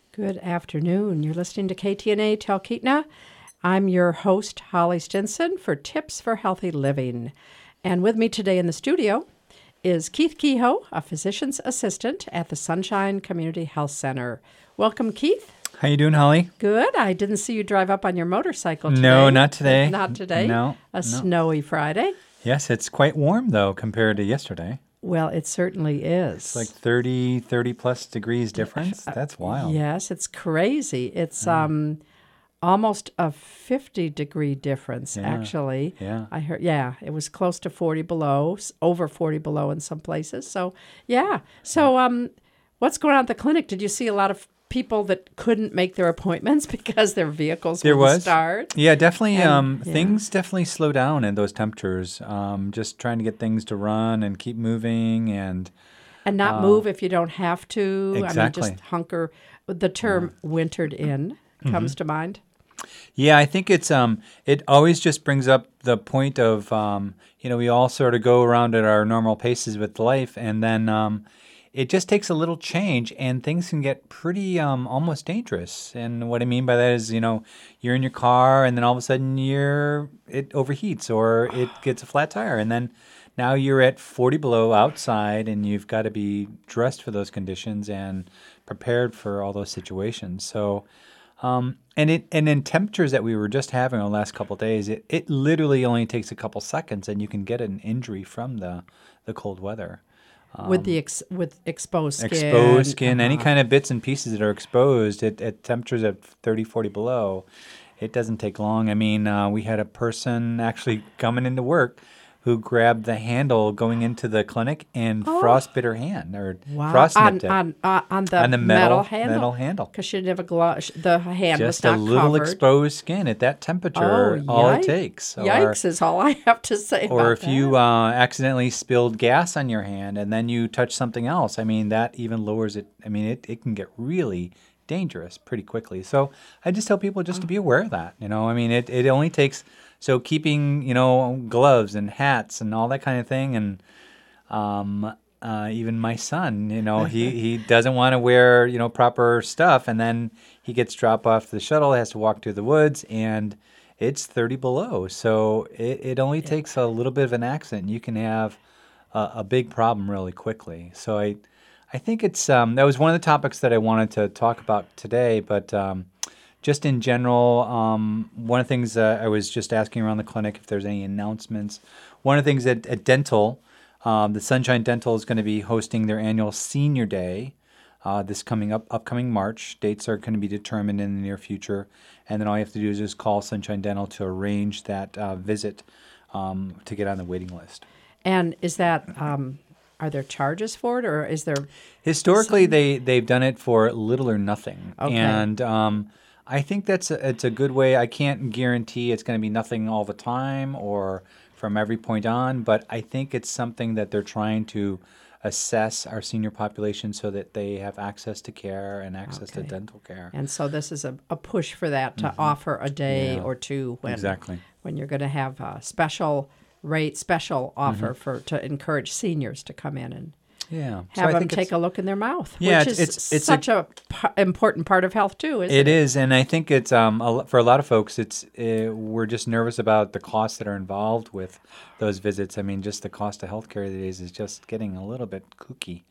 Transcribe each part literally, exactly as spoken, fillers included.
Good afternoon. You're listening to K T N A Talkeetna. I'm your host, Holly Stinson, for Tips for Healthy Living. And with me today in the studio is Keith Kehoe, a physician's assistant at the Sunshine Community Health Center. Welcome, Keith. How you doing, Holly? Good. I didn't see you drive up on your motorcycle today. No, not today. Not today. No. A no. snowy Friday. Yes, it's quite warm, though, compared to yesterday. Well, it certainly is. It's like thirty, thirty plus degrees difference. That's wild. Yes, it's crazy. It's Yeah. um almost a fifty degree difference, Yeah. actually. Yeah. I heard, yeah, it was close to forty below, s- over forty below in some places. So, yeah. So, um, what's going on at the clinic? Did you see a lot of people that couldn't make their appointments because their vehicles There wouldn't was. start? Yeah, definitely. And- um, yeah. Things definitely slow down in those temperatures. Um, just trying to get things to run and keep moving, and And not Uh, move if you don't have to. I exactly. mean, just hunker. The term wintered in comes to mind. yeah, I think it's um, it always just brings up the point of um, you know, we all sort of go around at our normal paces with life, and then um, it just takes a little change, and things can get pretty um, almost dangerous. And what I mean by that is, you know, you're in your car, and then all of a sudden you're it overheats or it gets a flat tire, and then now you're at forty below outside, and you've got to be dressed for those conditions and prepared for all those situations. So. Um, and it and in temperatures that we were just having the last couple of days, it, it literally only takes a couple seconds, and you can get an injury from the, the cold weather. with the ex- with exposed skin. Exposed skin, any uh-huh. kind of bits and pieces that are exposed at, at temperatures of thirty, forty below, it doesn't take long. I mean, uh, we had a person actually coming into work who grabbed the handle going into the clinic and Oh. frostbit her hand or Wow. frost on, nipped it on, uh, on the on the metal, metal handle. metal handle. Because she didn't have a glove. The hand Just was a not little covered. exposed skin at that temperature, Oh, all yikes. it takes. Or, Yikes is all I have to say or about if that. you uh, accidentally spilled gas on your hand and then you touch something else, I mean, that even lowers it. I mean, it, it can get really dangerous pretty quickly. So I just tell people just to be aware of that. You know, I mean, it, it only takes, so keeping, you know, gloves and hats and all that kind of thing. And um, uh, even my son, you know, he, he doesn't want to wear, you know, proper stuff. And then he gets dropped off the shuttle, has to walk through the woods, and it's thirty below. So it, it only takes a little bit of an accident, and you can have a, a big problem really quickly. So I, I think it's um, that was one of the topics that I wanted to talk about today. But um, just in general, um, one of the things uh, I was just asking around the clinic if there's any announcements. One of the things at, at Dental, um, the Sunshine Dental is going to be hosting their annual Senior Day uh, this coming up upcoming March. Dates are going to be determined in the near future, and then all you have to do is just call Sunshine Dental to arrange that uh, visit um, to get on the waiting list. And is that, um, are there charges for it, or is there? Historically, they they've done it for little or nothing, Okay. and um, I think that's a, it's a good way. I can't guarantee it's going to be nothing all the time or from every point on, but I think it's something that they're trying to assess our senior population so that they have access to care and access to Okay. dental care. And so this is a, a push for that to offer a day Yeah. or two when Exactly. when you're going to have a special rate, special offer Mm-hmm. for to encourage seniors to come in and Yeah, So have I them think take it's- a look in their mouth, Yeah, which it's- is it's- it's a- such a, p- important part of health too, isn't it? It is, and I think it's um a, lo- for a lot of folks. It's uh, we're just nervous about the costs that are involved with those visits. I mean, just the cost of healthcare these days is just getting a little bit kooky.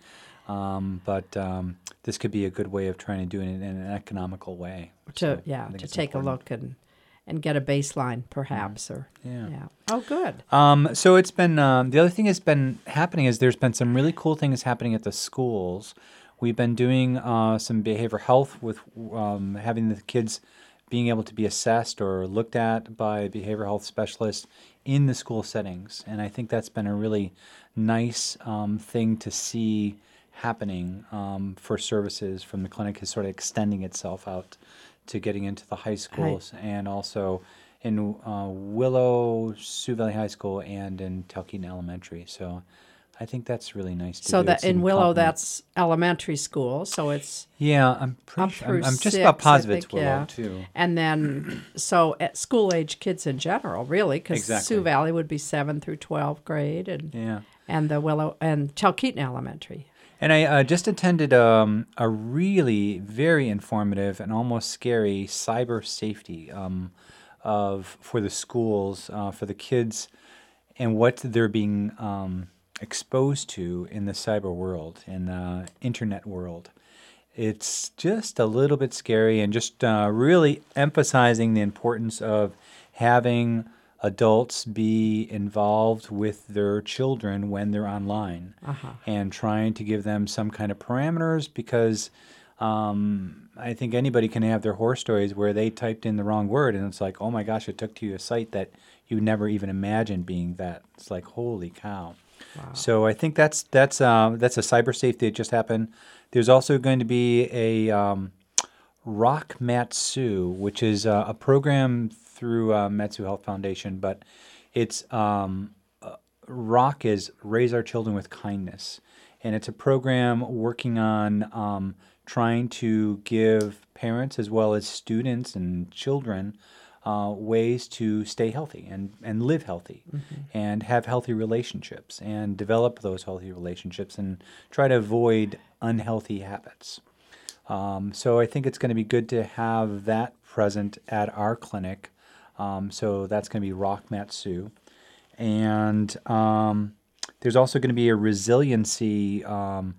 Um, but um, this could be a good way of trying to do it in an economical way. To So I yeah, think to it's take a important. look and and get a baseline perhaps or Yeah. yeah. Oh, good. Um, so it's been um, the other thing that's been happening is there's been some really cool things happening at the schools. We've been doing uh, some behavioral health with um, having the kids being able to be assessed or looked at by a behavioral health specialist in the school settings, and I think that's been a really nice um, thing to see happening um, for services from the clinic is sort of extending itself out to getting into the high schools and also in uh, Willow, Sioux Valley High School, and in Talkeetna Elementary. So I think that's really nice to So do. that It's in Willow, complement. that's elementary school. So it's Yeah, I'm pretty up sure. through I'm, I'm just six, about I positive think, it's Willow, yeah. too. And then, so at school age kids in general, really, because Exactly. Sioux Valley would be seven through twelfth grade, and Yeah. and the Willow and Talkeetna Elementary. And I uh, just attended um, a really very informative and almost scary cyber safety um, of for the schools, uh, for the kids, and what they're being um, exposed to in the cyber world, in the internet world. It's just a little bit scary, and just uh, really emphasizing the importance of having adults be involved with their children when they're online, Uh-huh. and trying to give them some kind of parameters, because um, I think anybody can have their horror stories where they typed in the wrong word and it's like, oh my gosh, it took to a site that you never even imagined being that. It's like, holy cow. Wow. So I think that's that's uh, that's a cyber safety that just happened. There's also going to be a um, Rock Matsu, which is uh, a program through uh, Matsu Health Foundation, but it's um, uh, Rock is Raise Our Children with Kindness, and it's a program working on um, trying to give parents as well as students and children uh, ways to stay healthy and, and live healthy, mm-hmm. and have healthy relationships and develop those healthy relationships and try to avoid unhealthy habits. Um, so I think it's going to be good to have that present at our clinic. Um, so that's going to be Rock Matsu. And um, there's also going to be a resiliency um,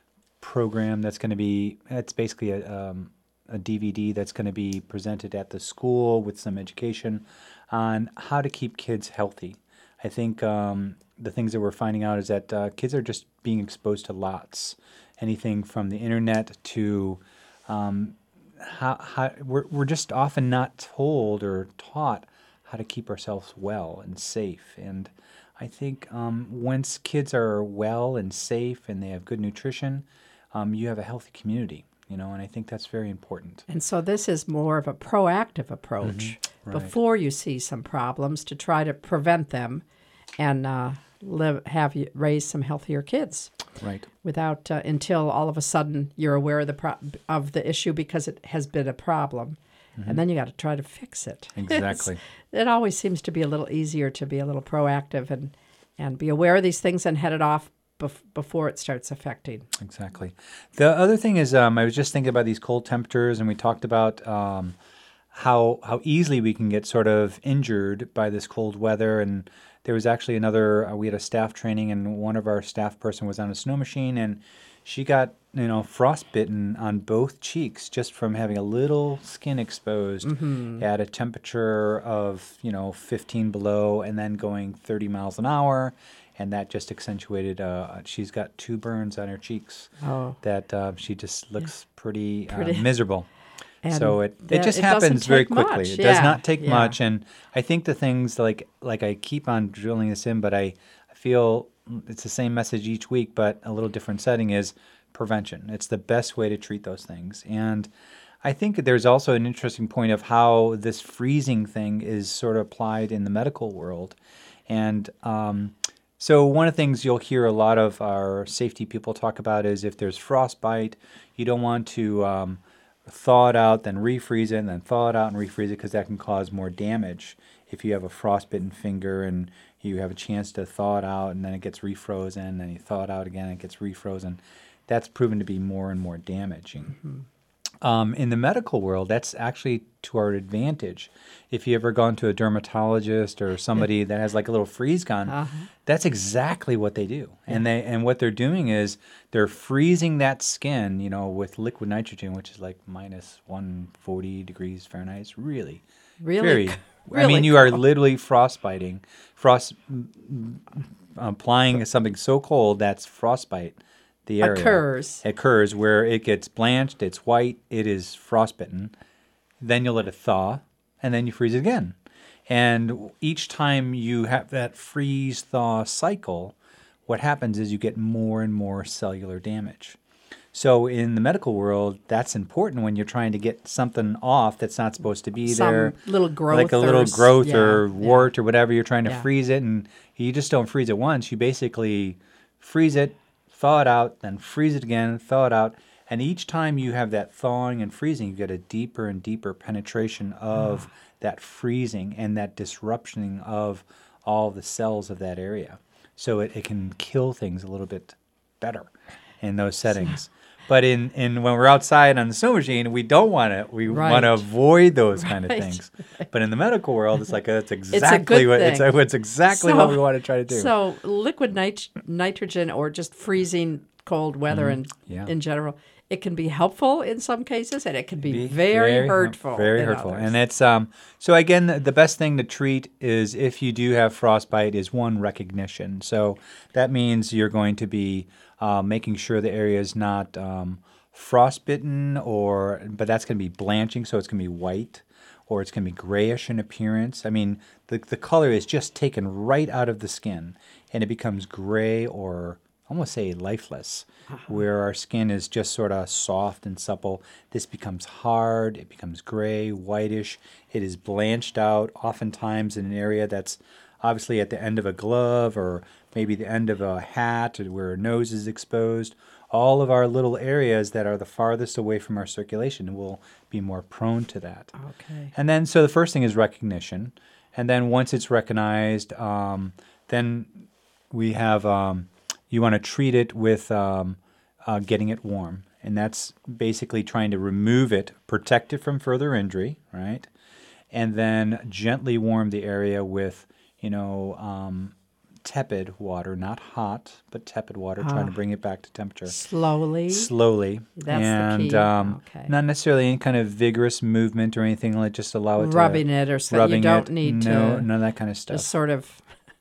program that's going to be, it's basically a, um, a D V D that's going to be presented at the school with some education on how to keep kids healthy. I think um, the things that we're finding out is that uh, kids are just being exposed to lots. Anything from the internet to um, how, how we're, we're just often not told or taught how to keep ourselves well and safe. And I think um, once kids are well and safe and they have good nutrition, um, you have a healthy community, you know, and I think that's very important. And so this is more of a proactive approach, mm-hmm. right. before you see some problems, to try to prevent them and uh, live, have you raise some healthier kids. Right. Without uh, until all of a sudden you're aware of the pro- of the issue because it has been a problem, mm-hmm. and then you got to try to fix it. Exactly. It's, it always seems to be a little easier to be a little proactive and and be aware of these things and head it off bef- before it starts affecting. Exactly. The other thing is, um, I was just thinking about these cold temperatures, and we talked about um, how how easily we can get sort of injured by this cold weather. And there was actually another, uh, we had a staff training, and one of our staff person was on a snow machine, and she got, you know, frostbitten on both cheeks just from having a little skin exposed mm-hmm. at a temperature of, you know, fifteen below, and then going thirty miles an hour. And that just accentuated, uh, she's got two burns on her cheeks oh. that uh, she just looks yeah. pretty, pretty. Uh, miserable. And so it, that, it just it happens very much. quickly. It yeah. does not take yeah. much. And I think the things like, like I keep on drilling this in, but I, I feel it's the same message each week, but a little different setting, is prevention. It's the best way to treat those things. And I think there's also an interesting point of how this freezing thing is sort of applied in the medical world. And um, so one of the things you'll hear a lot of our safety people talk about is if there's frostbite, you don't want to um, thaw it out, then refreeze it, and then thaw it out and refreeze it, because that can cause more damage. If you have a frostbitten finger and you have a chance to thaw it out and then it gets refrozen, and you thaw it out again and it gets refrozen, that's proven to be more and more damaging. Mm-hmm. Um, in the medical world, that's actually to our advantage. If you ever gone to a dermatologist or somebody that has like a little freeze gun, uh-huh. that's exactly what they do. Yeah. And they and what they're doing is they're freezing that skin, you know, with liquid nitrogen, which is like minus one hundred forty degrees Fahrenheit. It's really, really, very. really I mean, you are literally frostbiting, frost applying something so cold that's frostbite. The area occurs. occurs where it gets blanched, it's white, it is frostbitten. Then you let it thaw, and then you freeze it again. And each time you have that freeze-thaw cycle, what happens is you get more and more cellular damage. So in the medical world, that's important when you're trying to get something off that's not supposed to be Some there. little growth. Like a little or, growth yeah, or wart yeah. or whatever. You're trying to yeah. freeze it, and you just don't freeze it once. You basically freeze it, thaw it out, then freeze it again, thaw it out. And each time you have that thawing and freezing, you get a deeper and deeper penetration of oh. that freezing and that disruption of all the cells of that area. So it, it can kill things a little bit better. in those settings. But in, in when we're outside on the snow machine, we don't want to. We Right. want to avoid those kind of Right. things. But in the medical world, it's like uh, it's a exactly good what it's, thing. it's exactly So- what we want to try to do. So liquid nit- nitrogen or just freezing cold weather in, Yeah. in general, it can be helpful in some cases and it can be, Be very, har- hurtful. Very in hurtful. others. And it's um so again the, the best thing to treat is if you do have frostbite is one recognition. So that means you're going to be uh, making sure the area is not um, frostbitten or but that's going to be blanching, so it's going to be white or it's going to be grayish in appearance. I mean, the the color is just taken right out of the skin and it becomes gray or almost say lifeless, where our skin is just sort of soft and supple. This becomes hard, it becomes gray, whitish, it is blanched out, oftentimes in an area that's obviously at the end of a glove or maybe the end of a hat or where a nose is exposed. All of our little areas that are the farthest away from our circulation will be more prone to that. Okay. And then, so the first thing is recognition. And then once it's recognized, um, then we have, um, you want to treat it with um, uh, getting it warm. And that's basically trying to remove it, protect it from further injury, right? And then gently warm the area with, you know, um, tepid water, not hot, but tepid water, trying to bring it back to temperature. Slowly. Slowly. That's the and, key. Um, Okay. not necessarily any kind of vigorous movement or anything, like just allow it to... Rubbing it or something. rubbing You don't it. need no, to none of that kind of stuff. just sort of,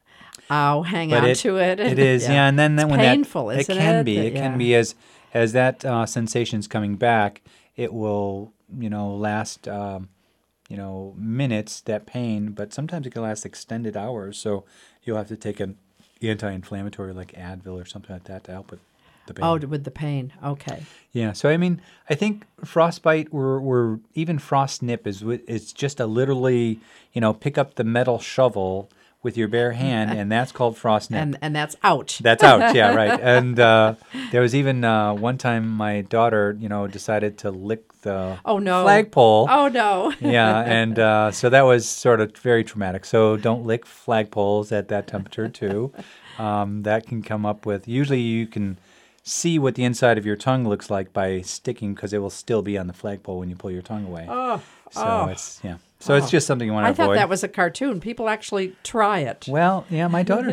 ow, hang But on it, to it. it is, yeah. And then, then It's when painful, that... isn't it can it? be. That- It yeah. can be as, as that uh, sensation's coming back, it will, you know, last... Um, you know, minutes, that pain, but sometimes it can last extended hours. So you'll have to take an anti-inflammatory like Advil or something like that to help with the pain. Oh, with the pain. Okay. Yeah. So I mean, I think frostbite or, or even frost nip is wi- it's just a literally, you know, pick up the metal shovel with your bare hand, and that's called frost nip. And and that's out. That's out, yeah, right. And uh, there was even uh, one time my daughter, you know, decided to lick the Oh, no. flagpole. Oh, no. Yeah, and uh, so that was sort of very traumatic. So don't lick flagpoles at that temperature too. Um, that can come up with. Usually, you can see what the inside of your tongue looks like by sticking, because it will still be on the flagpole when you pull your tongue away. Oh, so oh. it's yeah. So it's just something you want to I avoid. thought that was a cartoon. People actually try it. Well, yeah, my daughter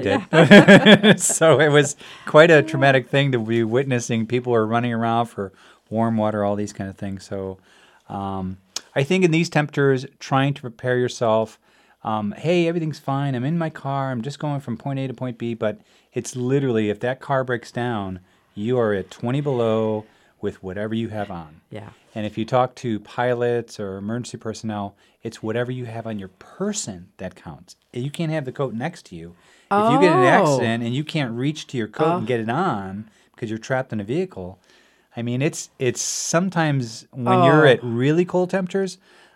did. So it was quite a traumatic thing to be witnessing. People are running around for warm water, all these kind of things. So um, I think in these temperatures, trying to prepare yourself, um, hey, everything's fine. I'm in my car. I'm just going from point A to point B. But it's literally, if that car breaks down, you are at twenty below with whatever you have on. Yeah. And if you talk to pilots or emergency personnel, it's whatever you have on your person that counts. You can't have the coat next to you. If you get in an Oh. accident and you can't reach to your coat and get it on because you're trapped in a vehicle, I mean, it's it's sometimes when you're Oh. at really cold temperatures,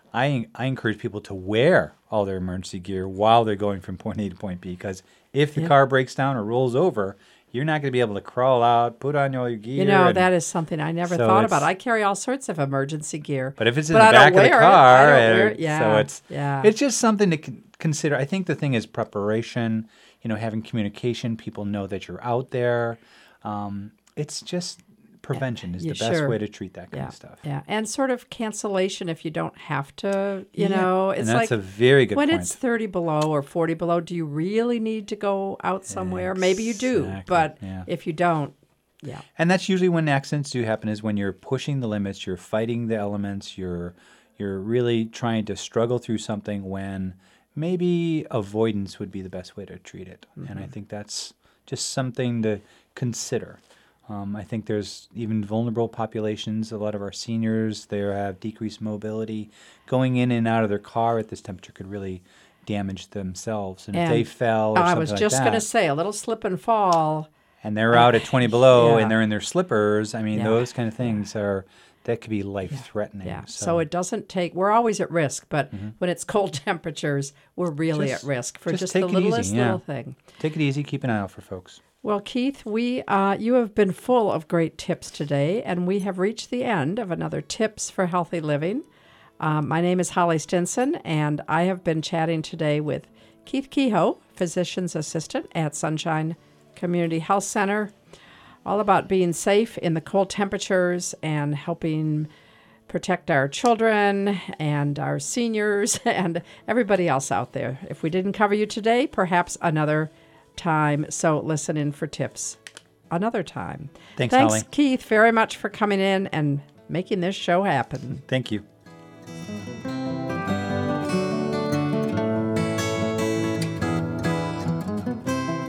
I I encourage people to wear all their emergency gear while they're going from point A to point B, because if the Yeah. car breaks down or rolls over, you're not going to be able to crawl out, put on all your gear. You know, and- that is something I never So thought about. it's- I carry all sorts of emergency gear. But if it's in but the I don't back of the wear it. I car, don't and wear it. Yeah, so it's yeah. it's just something to con- consider. I think the thing is preparation. You know, having communication. People know that you're out there. Um, it's just prevention is the Yeah, best sure. way to treat that kind Yeah, of stuff. yeah, and sort of cancellation if you don't have to. You Yeah, know, and it's that's like a very good when point. it's thirty below or forty below. Do you really need to go out somewhere? Maybe you do, Exactly, but yeah. if you don't, yeah, And that's usually when accidents do happen, is when you're pushing the limits, you're fighting the elements, you're you're really trying to struggle through something when maybe avoidance would be the best way to treat it. And Mm-hmm. I think that's just something to consider. Um, I think there's even vulnerable populations. A lot of our seniors, they have decreased mobility. Going in and out of their car at this temperature could really damage themselves. And, if they And fell or I something was like just that, going to say a little slip and fall. and they're out at twenty below Yeah. and they're in their slippers, I mean, Yeah. those kind of things are, that could be life-threatening. Yeah, so. So, it doesn't take. We're always at risk, but when it's cold temperatures, we're really Just- at risk for just just, take the it easy, littlest yeah. little thing. take it easy, keep an eye out for folks. Well, Keith, we uh, you have been full of great tips today, and we have reached the end of another Tips for Healthy Living. Um, my name is Holly Stinson, and I have been chatting today with Keith Kehoe, physician's assistant at Sunshine Community Health Center. all about being safe in the cold temperatures and helping protect our children and our seniors and everybody else out there. If we didn't cover you today, perhaps another time. So listen in for tips another time. Thanks, Thanks, Holly. Keith, very much for coming in and making this show happen. Thank you.